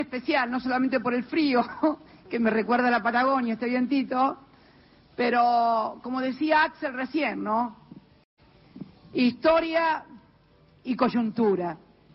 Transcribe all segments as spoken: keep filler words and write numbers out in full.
especial, no solamente por el frío, que me recuerda a la Patagonia, este vientito, pero como decía Axel recién, ¿no? Historia y coyuntura.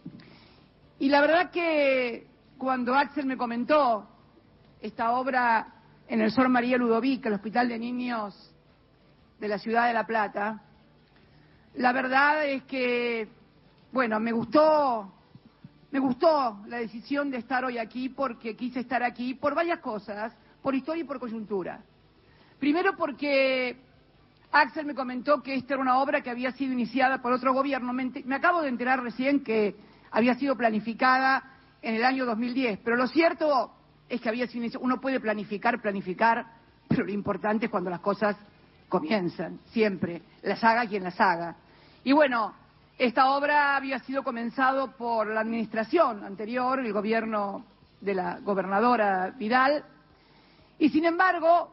Y la verdad que cuando Axel me comentó esta obra en el Sor María Ludovica, el Hospital de Niños de la Ciudad de La Plata, la verdad es que, bueno, me gustó, me gustó la decisión de estar hoy aquí porque quise estar aquí por varias cosas, por historia y por coyuntura. Primero porque Axel me comentó que esta era una obra que había sido iniciada por otro gobierno. Me, me acabo de enterar recién que había sido planificada en el año dos mil diez, pero lo cierto es que había sido iniciada. Uno puede planificar, planificar, pero lo importante es cuando las cosas comienzan, siempre, las haga quien las haga. Y bueno, esta obra había sido comenzado por la administración anterior, el gobierno de la gobernadora Vidal, y sin embargo,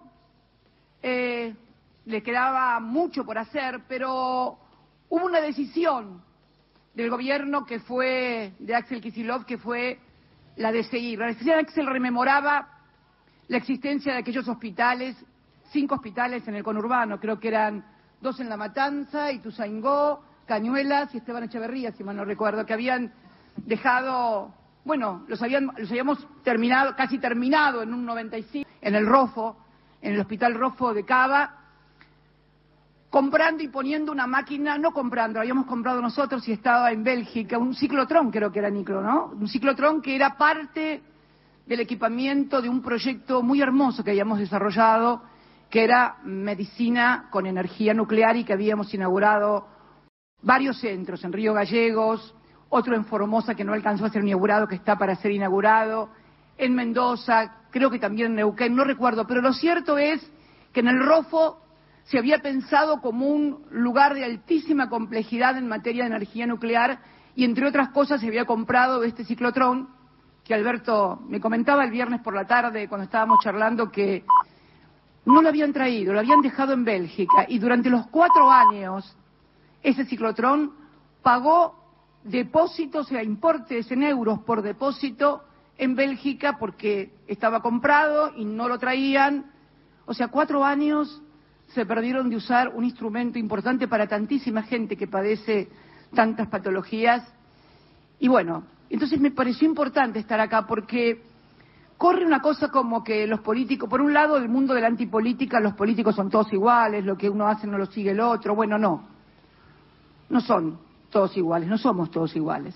eh, le quedaba mucho por hacer, pero hubo una decisión del gobierno que fue de Axel Kicillof, que fue la de seguir. La decisión de Axel rememoraba la existencia de aquellos hospitales, cinco hospitales en el conurbano, creo que eran dos en La Matanza, Ituzaingó, Cañuelas y Esteban Echeverría, si mal no recuerdo, que habían dejado, bueno, los, habían, los habíamos terminado, casi terminado en un noventa y cinco, en el Rofo, en el Hospital Rofo de Cava, comprando y poniendo una máquina, no comprando, habíamos comprado nosotros y estaba en Bélgica, un ciclotrón creo que era Niclo, ¿no? Un ciclotrón que era parte del equipamiento de un proyecto muy hermoso que habíamos desarrollado, que era medicina con energía nuclear y que habíamos inaugurado varios centros, en Río Gallegos, otro en Formosa que no alcanzó a ser inaugurado, que está para ser inaugurado, en Mendoza, creo que también en Neuquén, no recuerdo, pero lo cierto es que en el Rofo se había pensado como un lugar de altísima complejidad en materia de energía nuclear y entre otras cosas se había comprado este ciclotrón que Alberto me comentaba el viernes por la tarde cuando estábamos charlando que no lo habían traído, lo habían dejado en Bélgica y durante los cuatro años ese ciclotrón pagó depósitos, o sea, importes en euros por depósito en Bélgica porque estaba comprado y no lo traían. O sea, cuatro años se perdieron de usar un instrumento importante para tantísima gente que padece tantas patologías. Y bueno, entonces me pareció importante estar acá porque corre una cosa como que los políticos, por un lado, el mundo de la antipolítica, los políticos son todos iguales, lo que uno hace no lo sigue el otro. Bueno, no, no son todos iguales, no somos todos iguales.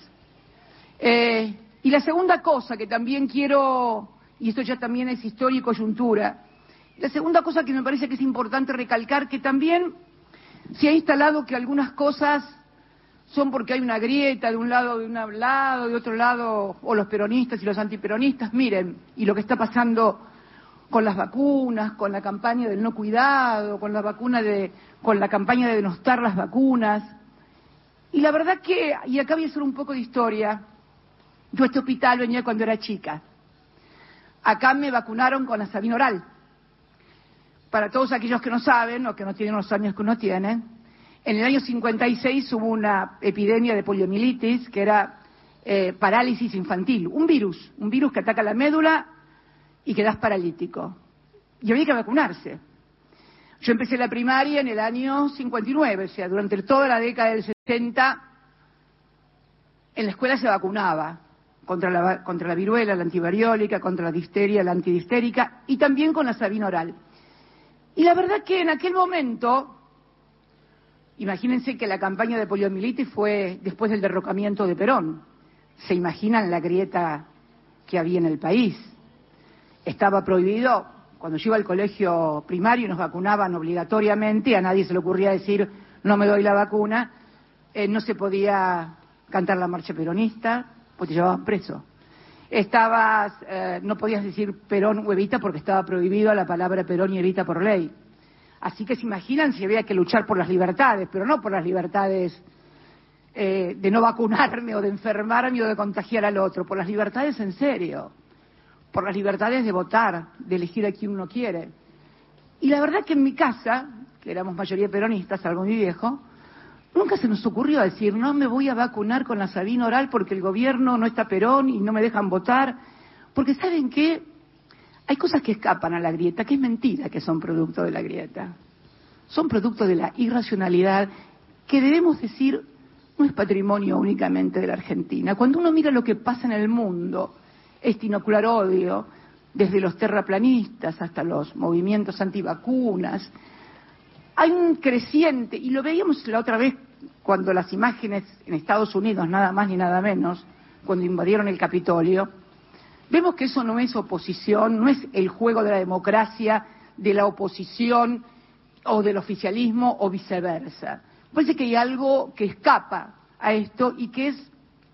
Eh, y la segunda cosa que también quiero, y esto ya también es historia y coyuntura, la segunda cosa que me parece que es importante recalcar, que también se ha instalado que algunas cosas son porque hay una grieta de un lado, de un lado, de otro lado, o los peronistas y los antiperonistas. Miren, y lo que está pasando con las vacunas, con la campaña del no cuidado, con la vacuna de, con la campaña de denostar las vacunas. Y la verdad que, y acá voy a hacer un poco de historia, yo a este hospital venía cuando era chica. Acá me vacunaron con la Sabin oral. Para todos aquellos que no saben o que no tienen los años que uno tiene, en el año cincuenta y seis hubo una epidemia de poliomielitis que era eh, parálisis infantil, un virus, un virus que ataca la médula y quedás paralítico. Y había que vacunarse. Yo empecé la primaria en el año cincuenta y nueve, o sea, durante toda la década del sesenta, en la escuela se vacunaba contra la, contra la viruela, la antivariólica, contra la difteria, la antidifterica y también con la Sabin oral. Y la verdad que en aquel momento, imagínense que la campaña de poliomielitis fue después del derrocamiento de Perón. ¿Se imaginan la grieta que había en el país? Estaba prohibido, cuando yo iba al colegio primario nos vacunaban obligatoriamente, a nadie se le ocurría decir no me doy la vacuna, eh, no se podía cantar la marcha peronista, pues te llevaban preso. Estabas, eh, no podías decir Perón o Evita porque estaba prohibido la palabra Perón y Evita por ley. Así que se imaginan si había que luchar por las libertades, pero no por las libertades eh, de no vacunarme o de enfermarme o de contagiar al otro, por las libertades en serio, por las libertades de votar, de elegir a quien uno quiere. Y la verdad que en mi casa, que éramos mayoría peronistas, salvo mi viejo, nunca se nos ocurrió decir, no me voy a vacunar con la Sabin oral porque el gobierno no está Perón y no me dejan votar, Porque ¿saben qué? Hay cosas que escapan a la grieta, que es mentira que son producto de la grieta. Son producto de la irracionalidad que debemos decir no es patrimonio únicamente de la Argentina. Cuando uno mira lo que pasa en el mundo, este inocular odio, desde los terraplanistas hasta los movimientos antivacunas, hay un creciente, y lo veíamos la otra vez cuando las imágenes en Estados Unidos, nada más ni nada menos, cuando invadieron el Capitolio, vemos que eso no es oposición, no es el juego de la democracia, de la oposición o del oficialismo o viceversa. Parece que hay algo que escapa a esto y que es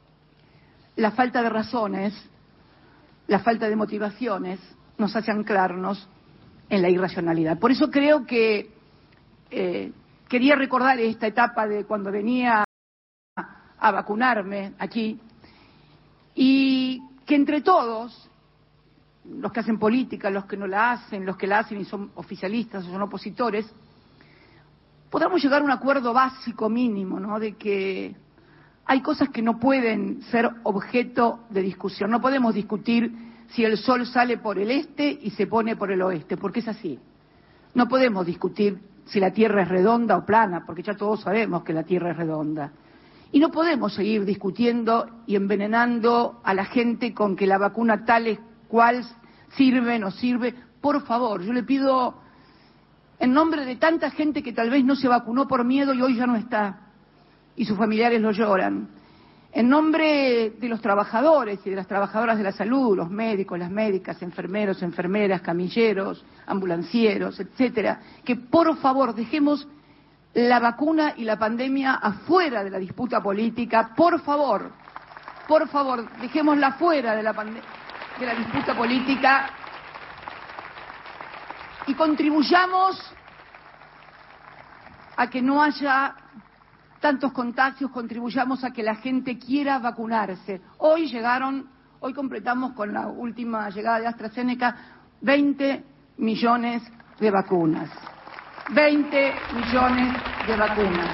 la falta de razones, la falta de motivaciones, nos hace anclarnos en la irracionalidad. Por eso creo que eh, quería recordar esta etapa de cuando venía a vacunarme aquí y que entre todos, los que hacen política, los que no la hacen, los que la hacen y son oficialistas o son opositores, podamos llegar a un acuerdo básico mínimo, ¿no? De que hay cosas que no pueden ser objeto de discusión. No podemos discutir si el sol sale por el este y se pone por el oeste, porque es así. No podemos discutir si la Tierra es redonda o plana, porque ya todos sabemos que la Tierra es redonda. Y no podemos seguir discutiendo y envenenando a la gente con que la vacuna tal es cual sirve, no sirve. Por favor, yo le pido, en nombre de tanta gente que tal vez no se vacunó por miedo y hoy ya no está, y sus familiares lo lloran, en nombre de los trabajadores y de las trabajadoras de la salud, los médicos, las médicas, enfermeros, enfermeras, camilleros, ambulancieros, etcétera, que por favor dejemos la vacuna y la pandemia afuera de la disputa política, por favor, por favor, dejémosla fuera de la, de la disputa política y contribuyamos a que no haya tantos contagios, contribuyamos a que la gente quiera vacunarse. Hoy llegaron, hoy completamos con la última llegada de AstraZeneca veinte millones de vacunas. veinte millones de vacunas.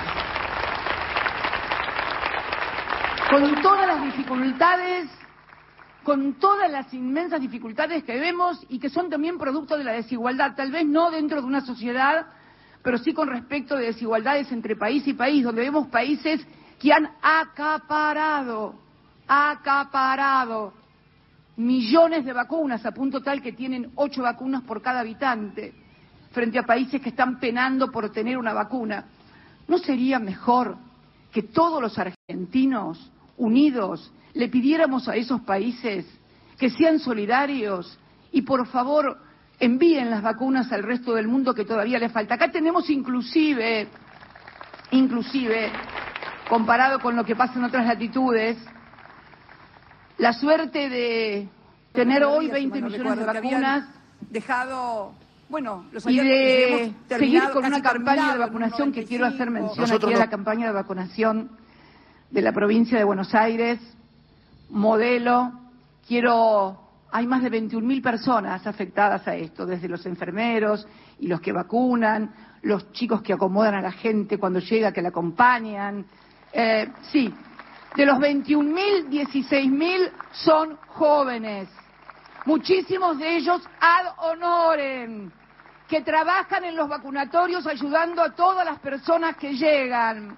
Con todas las dificultades, con todas las inmensas dificultades que vemos y que son también producto de la desigualdad, tal vez no dentro de una sociedad, pero sí con respecto de desigualdades entre país y país, donde vemos países que han acaparado, acaparado millones de vacunas, a punto tal que tienen ocho vacunas por cada habitante, frente a países que están penando por tener una vacuna. ¿No sería mejor que todos los argentinos unidos le pidiéramos a esos países que sean solidarios y por favor envíen las vacunas al resto del mundo que todavía le falta? Acá tenemos inclusive, inclusive, comparado con lo que pasa en otras latitudes, la suerte de tener hoy veinte millones de vacunas dejado, bueno, los y de seguir con una campaña de vacunación que quiero hacer mención aquí a la campaña de vacunación de la provincia de Buenos Aires, modelo. Quiero, hay más de veintiún mil personas afectadas a esto, desde los enfermeros y los que vacunan, los chicos que acomodan a la gente cuando llega, que la acompañan. Eh, sí, de los veintiún mil, dieciséis mil son jóvenes. Muchísimos de ellos ad honorem, que trabajan en los vacunatorios ayudando a todas las personas que llegan.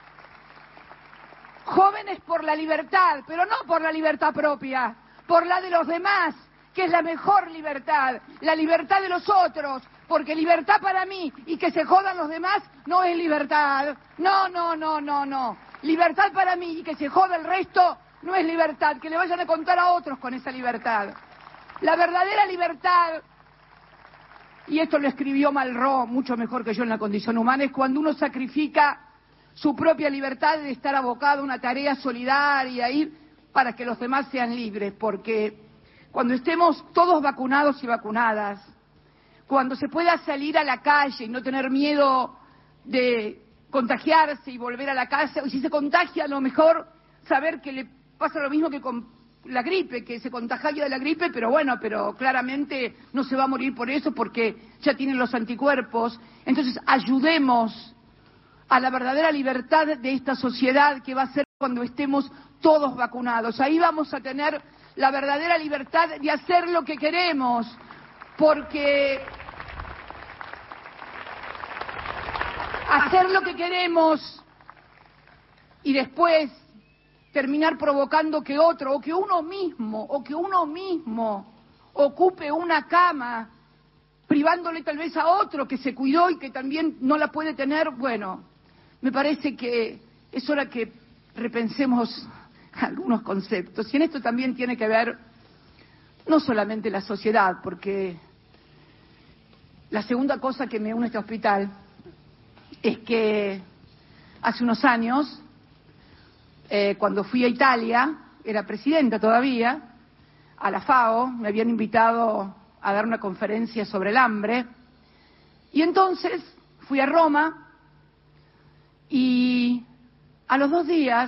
Jóvenes por la libertad, pero no por la libertad propia, por la de los demás, que es la mejor libertad, la libertad de los otros, porque libertad para mí y que se jodan los demás no es libertad. No, no, no, no, no. Libertad para mí y que se joda el resto no es libertad, que le vayan a contar a otros con esa libertad. La verdadera libertad, y esto lo escribió Malraux mucho mejor que yo en La condición humana, es cuando uno sacrifica su propia libertad de estar abocado a una tarea solidaria ir para que los demás sean libres, porque cuando estemos todos vacunados y vacunadas, cuando se pueda salir a la calle y no tener miedo de contagiarse y volver a la casa, y si se contagia a lo mejor saber que le pasa lo mismo que con la gripe, que se contagia de la gripe, pero bueno, pero claramente no se va a morir por eso porque ya tienen los anticuerpos. Entonces ayudemos a la verdadera libertad de esta sociedad que va a ser cuando estemos todos vacunados. Ahí vamos a tener la verdadera libertad de hacer lo que queremos, porque hacer lo que queremos y después terminar provocando que otro, o que uno mismo, o que uno mismo ocupe una cama, privándole tal vez a otro que se cuidó y que también no la puede tener, bueno, me parece que es hora que repensemos algunos conceptos. Y en esto también tiene que ver no solamente la sociedad, porque la segunda cosa que me une a este hospital es que hace unos años, eh, cuando fui a Italia, era presidenta todavía, a la FAO, me habían invitado a dar una conferencia sobre el hambre, y entonces fui a Roma, y a los dos días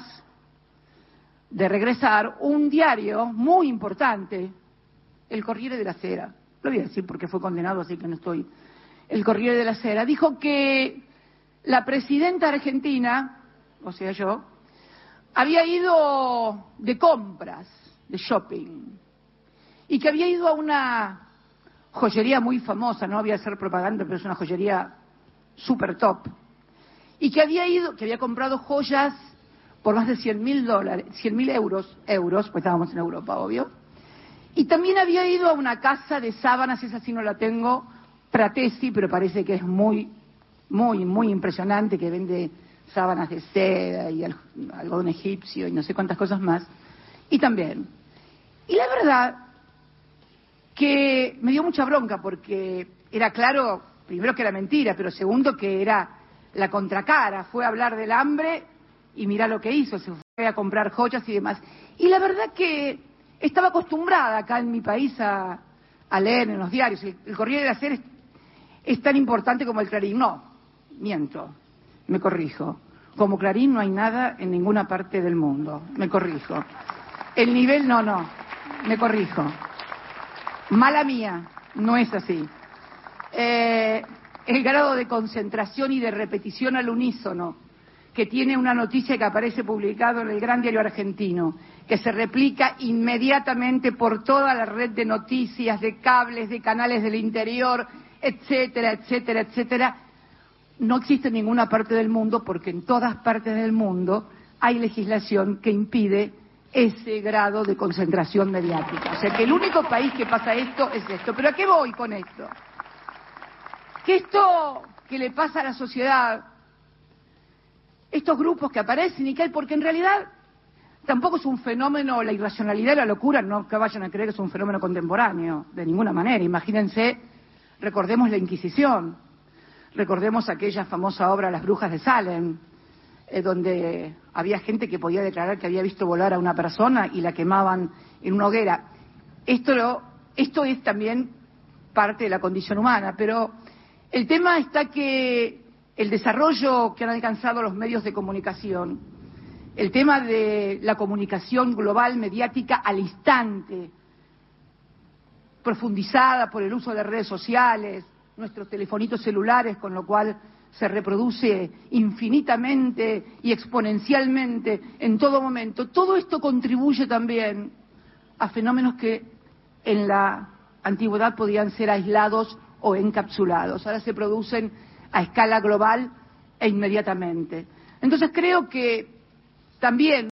de regresar, un diario muy importante, el Corriere della Sera, lo voy a decir porque fue condenado, así que no estoy, el Corriere della Sera, dijo que la presidenta argentina, o sea yo, había ido de compras, de shopping, y que había ido a una joyería muy famosa, no voy a hacer propaganda, pero es una joyería super top, y que había ido, que había comprado joyas por más de cien mil dólares, cien mil euros, euros, pues estábamos en Europa, obvio, y también había ido a una casa de sábanas, esa sí no la tengo, Pratesi, pero parece que es muy, muy, muy impresionante, que vende sábanas de seda y algodón egipcio y no sé cuántas cosas más, y también. Y la verdad que me dio mucha bronca porque era claro, primero que era mentira, pero segundo que era la contracara, fue a hablar del hambre y mirá lo que hizo, se fue a comprar joyas y demás. Y la verdad que estaba acostumbrada acá en mi país a, a leer en los diarios, el, el Corriere della Sera es, es tan importante como el Clarín, no, miento. Me corrijo. Como Clarín no hay nada en ninguna parte del mundo. Me corrijo. El nivel, no, no. Me corrijo. Mala mía. No es así. Eh, el grado de concentración y de repetición al unísono que tiene una noticia que aparece publicado en el Gran Diario Argentino, que se replica inmediatamente por toda la red de noticias, de cables, de canales del interior, etcétera, etcétera, etcétera, no existe en ninguna parte del mundo, porque en todas partes del mundo hay legislación que impide ese grado de concentración mediática. O sea que el único país que pasa esto es esto. ¿Pero a qué voy con esto? Que esto que le pasa a la sociedad, estos grupos que aparecen y que hay, porque en realidad tampoco es un fenómeno, la irracionalidad y la locura, no que vayan a creer que es un fenómeno contemporáneo, de ninguna manera. Imagínense, recordemos la Inquisición. Recordemos aquella famosa obra Las brujas de Salem, eh, donde había gente que podía declarar que había visto volar a una persona y la quemaban en una hoguera. Esto, lo, esto es también parte de la condición humana, pero el tema está que el desarrollo que han alcanzado los medios de comunicación, el tema de la comunicación global mediática al instante, profundizada por el uso de redes sociales, nuestros telefonitos celulares, con lo cual se reproduce infinitamente y exponencialmente en todo momento. Todo esto contribuye también a fenómenos que en la antigüedad podían ser aislados o encapsulados. Ahora se producen a escala global e inmediatamente. Entonces creo que también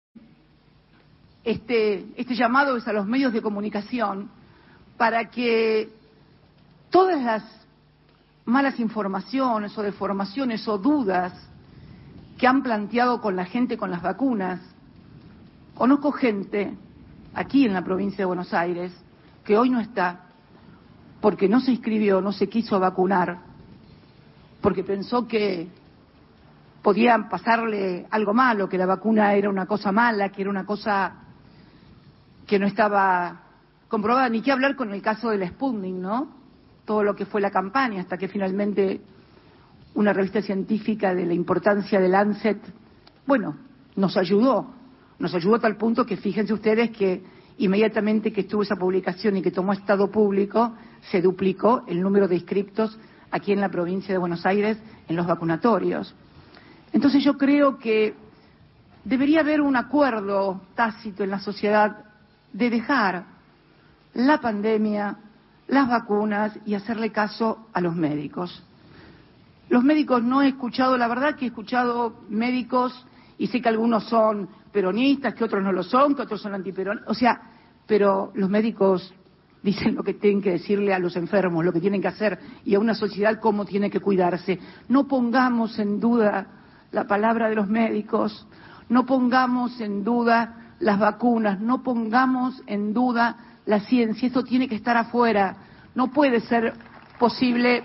este, este llamado es a los medios de comunicación para que todas las malas informaciones o deformaciones o dudas que han planteado con la gente con las vacunas, conozco gente aquí en la provincia de Buenos Aires que hoy no está porque no se inscribió, no se quiso vacunar, porque pensó que podía pasarle algo malo, que la vacuna era una cosa mala, que era una cosa que no estaba comprobada, ni qué hablar con el caso del Sputnik, ¿no? Todo lo que fue la campaña, hasta que finalmente una revista científica de la importancia del Lancet, bueno, nos ayudó, nos ayudó a tal punto que fíjense ustedes que inmediatamente que estuvo esa publicación y que tomó estado público, se duplicó el número de inscriptos aquí en la provincia de Buenos Aires en los vacunatorios. Entonces yo creo que debería haber un acuerdo tácito en la sociedad de dejar la pandemia, las vacunas y hacerle caso a los médicos. Los médicos no he escuchado, la verdad que he escuchado médicos, y sé que algunos son peronistas, que otros no lo son, que otros son antiperonistas, o sea, pero los médicos dicen lo que tienen que decirle a los enfermos, lo que tienen que hacer, y a una sociedad cómo tiene que cuidarse. No pongamos en duda la palabra de los médicos, no pongamos en duda las vacunas, no pongamos en duda la ciencia, esto tiene que estar afuera, no puede ser posible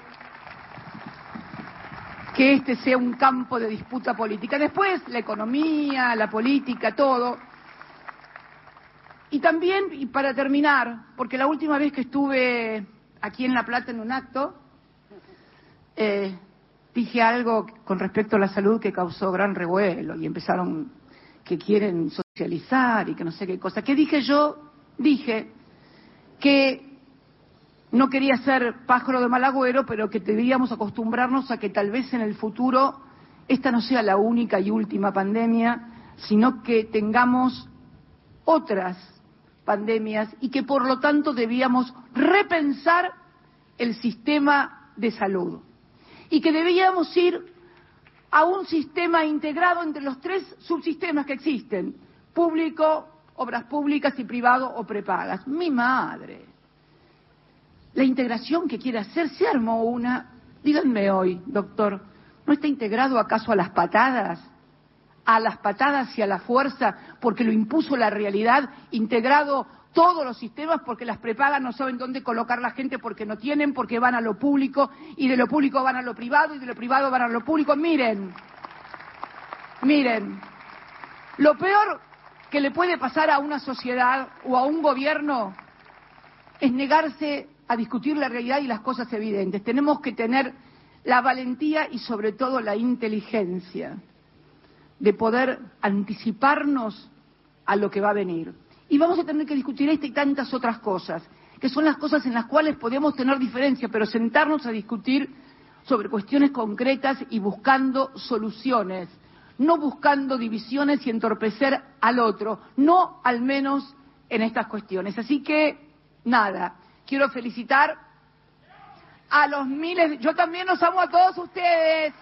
que este sea un campo de disputa política. Después, la economía, la política, todo. Y también, y para terminar, porque la última vez que estuve aquí en La Plata en un acto, eh, dije algo con respecto a la salud que causó gran revuelo, y empezaron que quieren socializar y que no sé qué cosa. ¿Qué dije yo? Dije que no quería ser pájaro de mal agüero, pero que debíamos acostumbrarnos a que tal vez en el futuro esta no sea la única y última pandemia, sino que tengamos otras pandemias y que por lo tanto debíamos repensar el sistema de salud y que debíamos ir a un sistema integrado entre los tres subsistemas que existen, público, obras públicas y privado o prepagas. Mi madre. La integración que quiere hacer, se armó una. Díganme hoy, doctor, ¿no está integrado acaso a las patadas? A las patadas y a la fuerza, porque lo impuso la realidad, integrado todos los sistemas, porque las prepagas no saben dónde colocar la gente, porque no tienen, porque van a lo público, y de lo público van a lo privado, y de lo privado van a lo público. Miren, miren, lo peor que le puede pasar a una sociedad o a un gobierno es negarse a discutir la realidad y las cosas evidentes. Tenemos que tener la valentía y sobre todo la inteligencia de poder anticiparnos a lo que va a venir. Y vamos a tener que discutir esta y tantas otras cosas, que son las cosas en las cuales podemos tener diferencia, pero sentarnos a discutir sobre cuestiones concretas y buscando soluciones, no buscando divisiones y entorpecer al otro, no al menos en estas cuestiones. Así que, nada, quiero felicitar a los miles, yo también los amo a todos ustedes,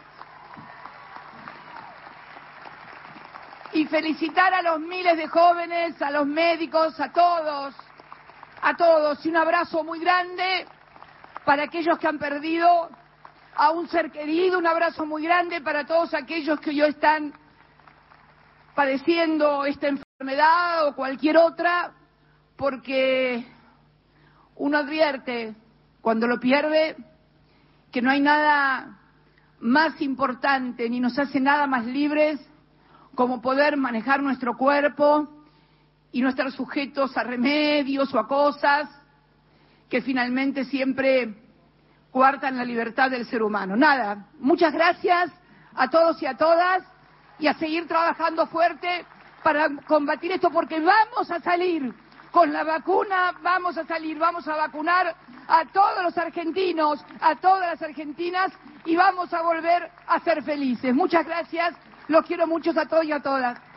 y felicitar a los miles de jóvenes, a los médicos, a todos, a todos, y un abrazo muy grande para aquellos que han perdido a un ser querido, un abrazo muy grande para todos aquellos que hoy están padeciendo esta enfermedad o cualquier otra, porque uno advierte cuando lo pierde que no hay nada más importante ni nos hace nada más libres como poder manejar nuestro cuerpo y no estar sujetos a remedios o a cosas que finalmente siempre coartan la libertad del ser humano. Nada, muchas gracias a todos y a todas y a seguir trabajando fuerte para combatir esto, porque vamos a salir con la vacuna, vamos a salir, vamos a vacunar a todos los argentinos, a todas las argentinas, y vamos a volver a ser felices. Muchas gracias, los quiero mucho a todos y a todas.